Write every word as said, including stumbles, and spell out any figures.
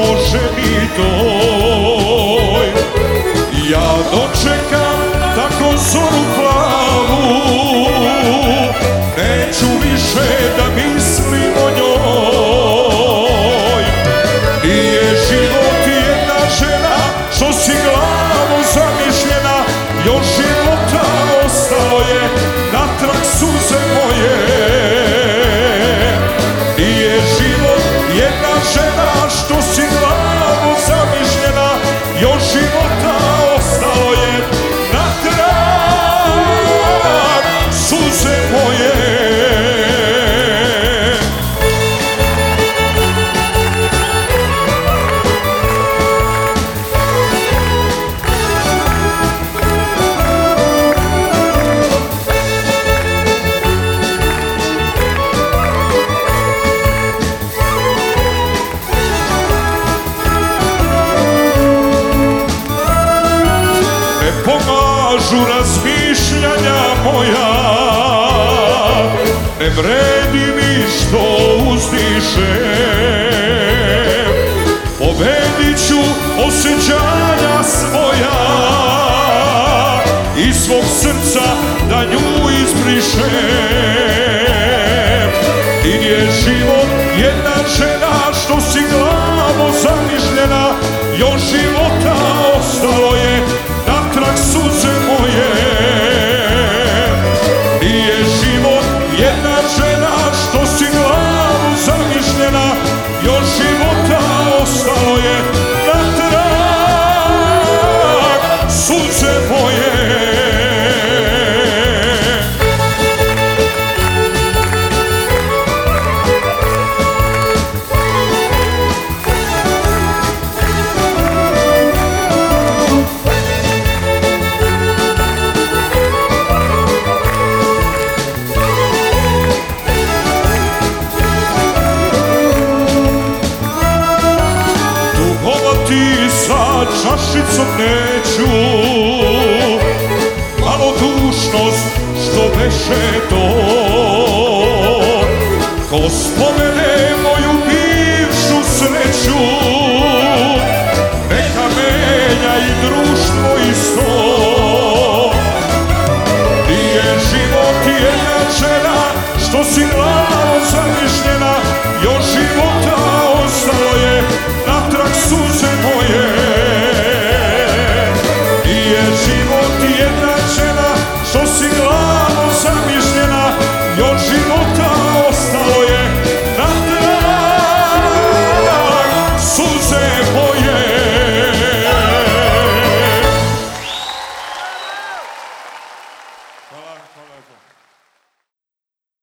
može ni toj. Ja dočekam tako zoru plavu, neću više da mislim o njoj. Nije život jedna žena, što si glavom zamišljena, još života ostalo je natrag suze moje. Nije život jedna žena, što si glavom zamišljena, još života ostalo je natrag suze moje. Pomažu razmišljanja moja, ne vredi mi što uzdišem. Pobedit ću osjećanja svoja, iz svog srca da nju izbrišem. Ti je život jedna žena, što si glavo zamišljena, još života ostalo je natrag suze moje. Nije život jedna žena, što si glavu zamišljena, još života ostalo je natrag suze moje. Sa čašicom neću, malodušnost što beše to, ko spomene moju bivšu sreću, neka menja i društvo isto. Nije život jedna žena, što si glavo zamišljena, još života ostalo je natrag suze moje. Nije život jedna žena, što si glavo